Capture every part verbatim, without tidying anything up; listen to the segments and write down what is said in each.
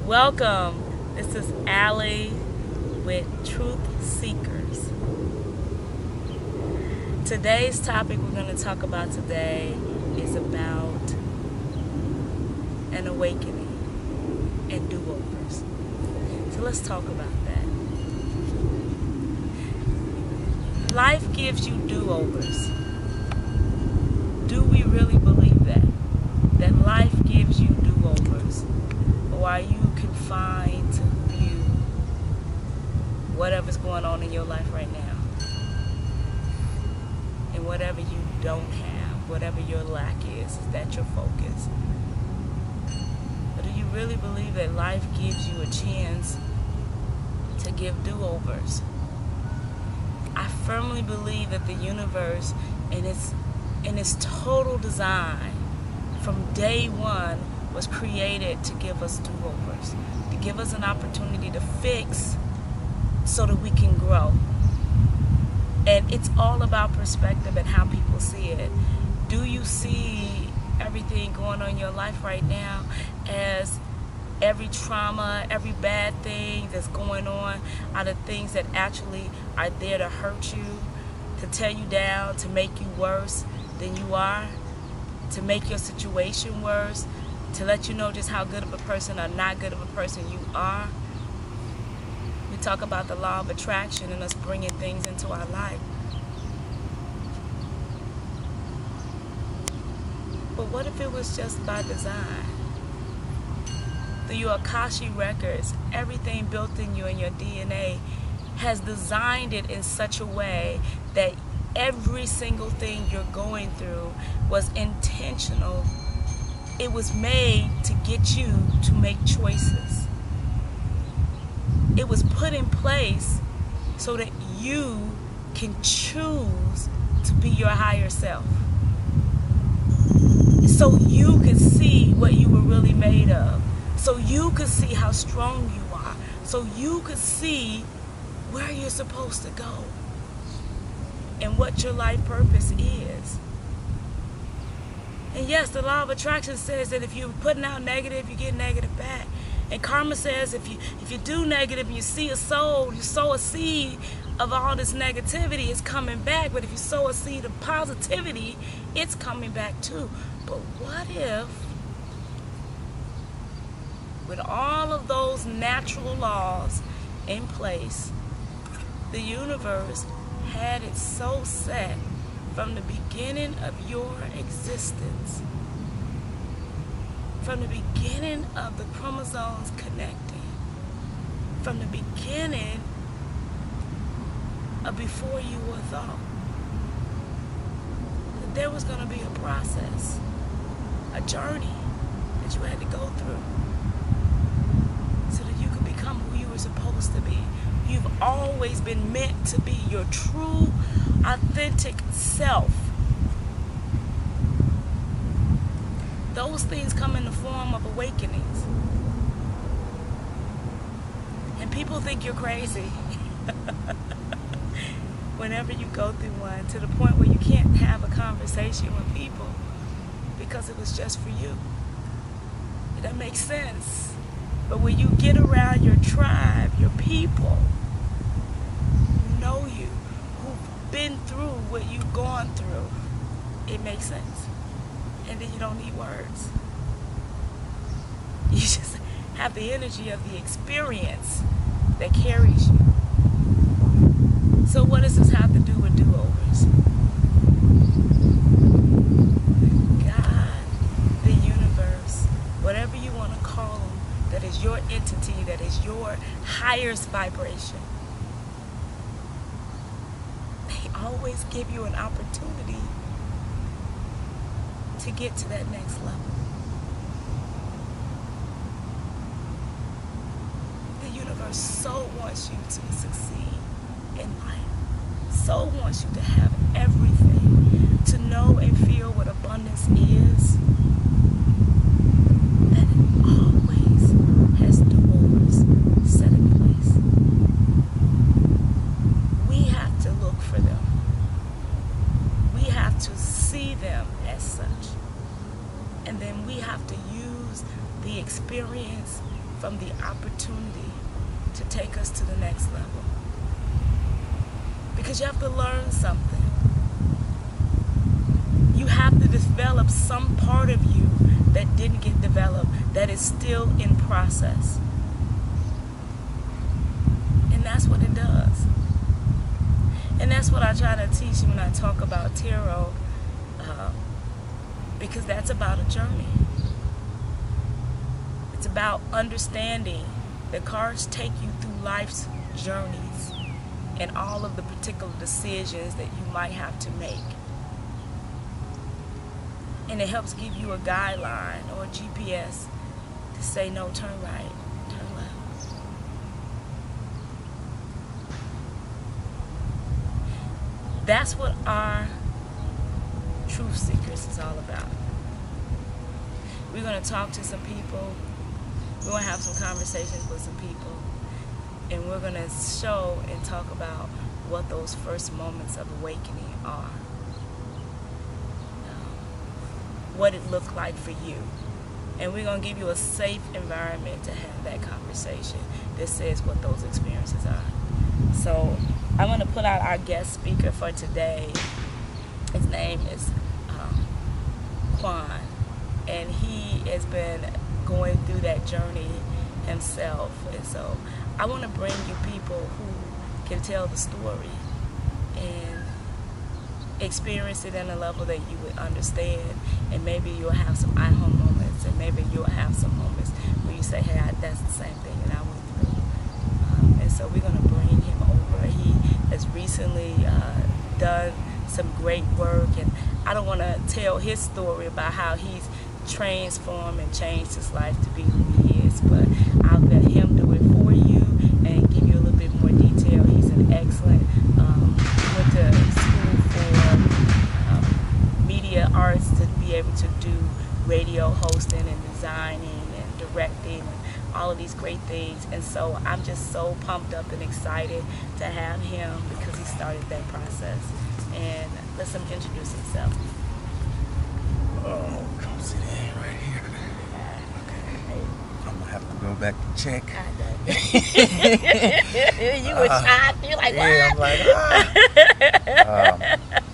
Welcome. This is Allie with Truth Seekers. Today's topic we're going to talk about today is about an awakening and do-overs. So let's talk about that. Life gives you do-overs. Do we really believe that? That life gives you do-overs? Or are you confined to view whatever's going on in your life right now? And whatever you don't have, whatever your lack is, is that your focus? Or do you really believe that life gives you a chance to give do-overs? I firmly believe that the universe in its in its total design from day one was created to give us do-overs, to give us an opportunity to fix so that we can grow. And it's all about perspective and how people see it. Do you see everything going on in your life right now as every trauma, every bad thing that's going on are the things that actually are there to hurt you, to tear you down, to make you worse than you are, to make your situation worse, to let you know just how good of a person or not good of a person you are? We talk about the law of attraction and us bringing things into our life. But what if it was just by design? Through your Akashic records, everything built in you and your D N A has designed it in such a way that every single thing you're going through was intentional. It was made to get you to make choices. It was put in place so that you can choose to be your higher self. So you could see what you were really made of. So you could see how strong you are. So you could see where you're supposed to go and what your life purpose is. And yes, the law of attraction says that if you're putting out negative, you get negative back. And karma says if you if you do negative and you see a soul, you sow a seed of all this negativity, it's coming back. But if you sow a seed of positivity, it's coming back too. But what if, with all of those natural laws in place, the universe had it so set from the beginning of your existence, from the beginning of the chromosomes connecting, from the beginning of before you were thought, that there was going to be a process, a journey that you had to go through so that you could become who you were supposed to be. You've always been meant to be your true, authentic self. Those things come in the form of awakenings. And people think you're crazy whenever you go through one, to the point where you can't have a conversation with people because it was just for you. That makes sense. But when you get around your tribe, your people, who know you, who've been through what you've gone through, it makes sense. And then you don't need words. You just have the energy of the experience that carries you. So what does this have to do with do-overs? God, the universe, whatever you want to call them, that is your entity, that is your highest vibration, they always give you an opportunity to get to that next level. The universe so wants you to succeed in life, so wants you to have everything, to know and feel what abundance is, that it always has do-overs set in place. We have to look for them. We have to see them as such. And then we have to use the experience from the opportunity to take us to the next level. Because you have to learn something. You have to develop some part of you that didn't get developed, that is still in process. And that's what it does. And that's what I try to teach you when I talk about tarot, uh, because that's about a journey. It's about understanding that cards take you through life's journeys and all of the particular decisions that you might have to make. And it helps give you a guideline or a G P S to say, no, turn right, turn left. That's what our Truth Seekers is all about. We're going to talk to some people. We're going to have some conversations with some people. And we're going to show and talk about what those first moments of awakening are. What it looked like for you. And we're going to give you a safe environment to have that conversation that says what those experiences are. So I'm going to put out our guest speaker for today. His name is um, Quan, and he has been going through that journey himself. And so I want to bring you people who can tell the story and experience it in a level that you would understand, and maybe you'll have some aha moments, and maybe you'll have some moments where you say, hey, I, that's the same thing that I went through. Um, and so we're going to bring him over. He has recently uh, done some great work, and I don't want to tell his story about how he's transformed and changed his life to be who he is, but I'll let him do it for you and give you a little bit more detail. He's an excellent, um, went to school for um, media arts to be able to do radio hosting and designing and directing and all of these great things. And so I'm just so pumped up and excited to have him because he started that process. And let him introduce himself. Oh, come sit in right here. Okay. I'm gonna have to go back to check. You were uh, shocked. You're like, what? Yeah, I'm like, ah. um,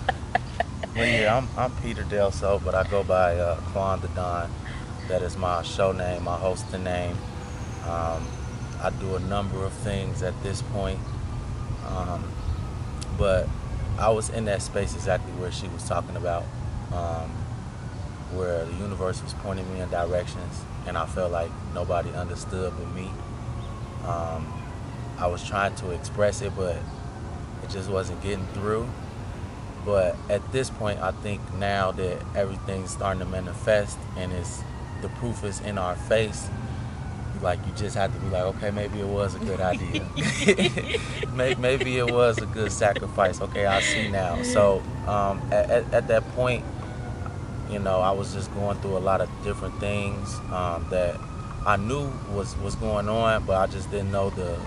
well, yeah, I'm, I'm Peter Delso, but I go by uh, Quan the Don. That is my show name, my hosting name. Um, I do a number of things at this point, um, but I was in that space exactly where she was talking about, um, where the universe was pointing me in directions, and I felt like nobody understood but me. Um, I was trying to express it, but it just wasn't getting through. But at this point, I think now that everything's starting to manifest and it's, the proof is in our face, like you just have to be like, okay, maybe it was a good idea. maybe, maybe it was a good sacrifice. Okay, I see now. So um, at, at, at that point, you know, I was just going through a lot of different things um, that I knew was, was going on, but I just didn't know the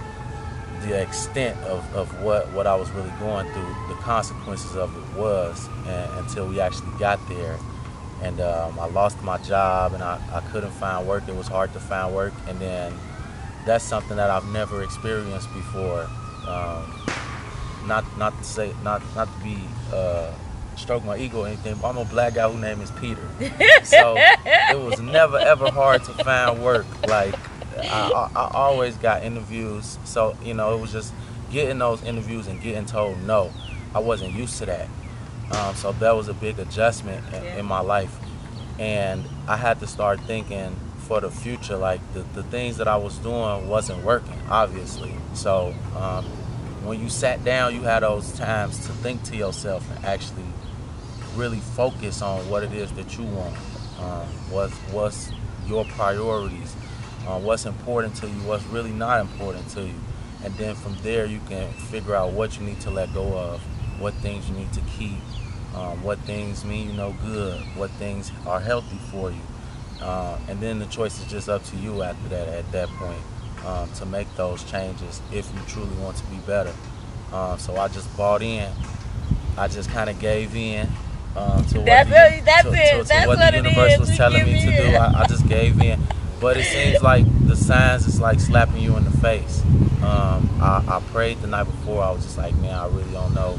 the extent of, of what, what I was really going through, the consequences of it was, and, until we actually got there. And um, I lost my job, and I, I couldn't find work. It was hard to find work, and then that's something that I've never experienced before. Um, not not to say, not not to be uh, stroke my ego or anything, but I'm a black guy whose name is Peter. So it was never ever hard to find work. Like I, I, I always got interviews, so you know it was just getting those interviews and getting told no. I wasn't used to that. Um, so that was a big adjustment in, yeah. in my life, and I had to start thinking for the future. Like the, the things that I was doing wasn't working, obviously. So um, when you sat down, you had those times to think to yourself and actually really focus on what it is that you want. Um, what's what's your priorities? Uh, what's important to you? What's really not important to you? And then from there, you can figure out what you need to let go of, what things you need to keep. Um, what things mean you no good, what things are healthy for you. Uh, and then the choice is just up to you after that, at that point, um, to make those changes if you truly want to be better. Uh, so I just bought in. I just kind of gave in um, to what that's the, it, that's to, it. to, to that's what what the universe is. was we telling me in. to do. I, I just gave in. but it seems like the signs is like slapping you in the face. Um, I, I prayed the night before. I was just like, man, I really don't know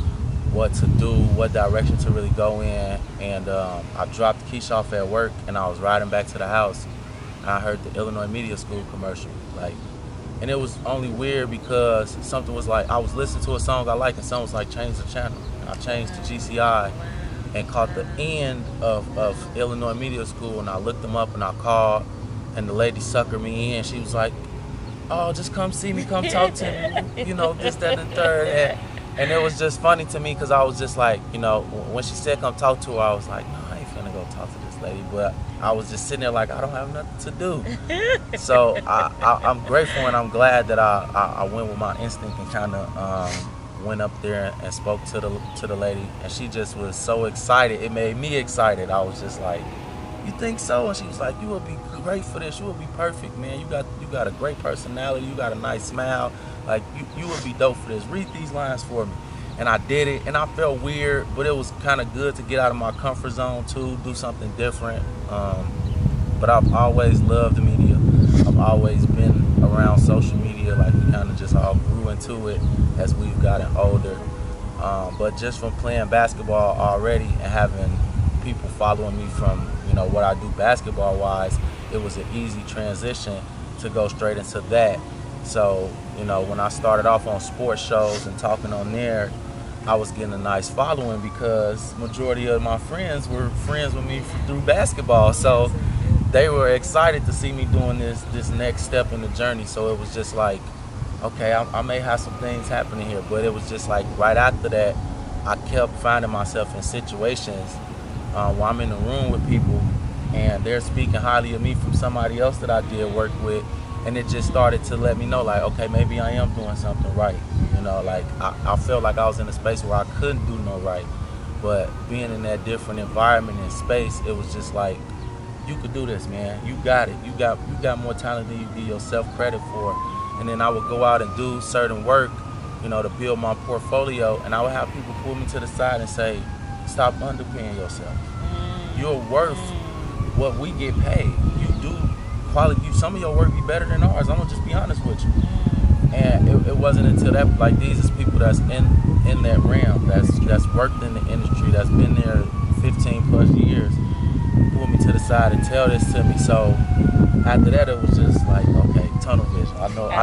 what to do, what direction to really go in. And um, I dropped Keisha off at work, and I was riding back to the house, and I heard the Illinois Media School commercial. Like, and it was only weird because something was like, I was listening to a song I like, and something was like, change the channel. And I changed to G C I and caught the end of, of Illinois Media School, and I looked them up and I called, and the lady suckered me in. She was like, oh, just come see me, come talk to me, you know, this, that, and the third. And, and it was just funny to me because I was just like, you know, when she said come talk to her, I was like, no, I ain't finna go talk to this lady. But I was just sitting there like, I don't have nothing to do. So I, I, I'm grateful and I'm glad that I, I, I went with my instinct and kind of um, went up there and spoke to the to the lady. And she just was so excited. It made me excited. I was just like, you think so? And she was like, you would be great for this. You would be perfect, man. You got you got a great personality. You got a nice smile. Like, you, you would be dope for this. Read these lines for me. And I did it, and I felt weird, but it was kind of good to get out of my comfort zone too, do something different. Um, but I've always loved the media. I've always been around social media. Like, we kind of just all grew into it as we've gotten older. Um, but just from playing basketball already and having people following me from, you know, what I do basketball wise, it was an easy transition to go straight into that. So, you know, when I started off on sports shows and talking on there, I was getting a nice following because majority of my friends were friends with me through basketball. So they were excited to see me doing this this next step in the journey. So it was just like, okay, I, I may have some things happening here. But it was just like right after that, I kept finding myself in situations Uh, while I'm in the room with people and they're speaking highly of me from somebody else that I did work with, and it just started to let me know, like, okay, maybe I am doing something right. You know, like, I, I felt like I was in a space where I couldn't do no right, but being in that different environment and space, it was just like, you could do this, man. You got it. You got you got more talent than you give yourself credit for. And then I would go out and do certain work, you know, to build my portfolio, and I would have people pull me to the side and say, stop underpaying yourself. You're worth what we get paid. You do quality. You, some of your work be better than ours. I'm gonna just be honest with you. And it, it wasn't until that, like, these is people that's in in that realm, that's that's worked in the industry, that's been there fifteen plus years, pull me to the side and tell this to me. So after that, it was just like, okay, tunnel vision. I know. I